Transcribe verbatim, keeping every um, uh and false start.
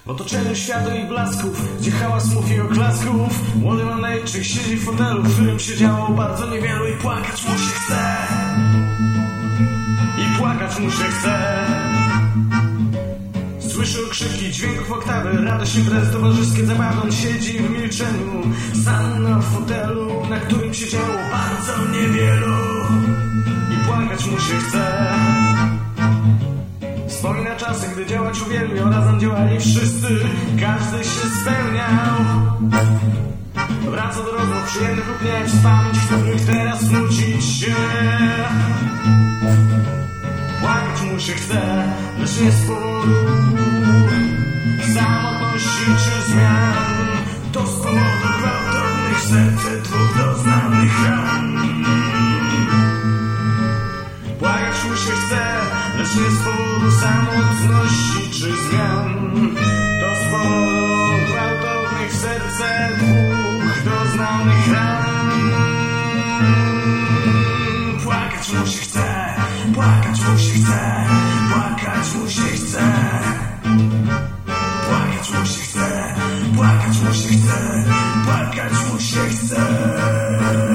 W otoczeniu światu i blasków, gdzie hałas mów i oklasków, młody manejczyk siedzi w fotelu, w którym się działo bardzo niewielu i płakać mu się chce. I płakać mu się chce. Słyszy okrzyki dźwięków oktawy, radość imprez towarzyskie zabawy. On siedzi w milczeniu, sam na fotelu, na którym się działo bardzo niewielu i płakać mu się chce. Wspomina czasy, gdy działać uwielbiał, razem działali wszyscy, każdy się spełniał. Wraca do rozmów przyjemnych lub nie, z pamięć, których teraz nudzić się. Płakać mu się chce, lecz nie z powodu samotności czy zmian. To z powodu gwałtownych serc dwóch doznanych ran. Płakać mu się chce, lecz nie z powodu samotności czy zmian. To z powodu gwałtownych serc dwóch doznanych ran. Płakać mu się chce, płakać mu się chce, płakać mu się chce. Płakać mu się chce, płakać mu się chce, płakać mu się chce.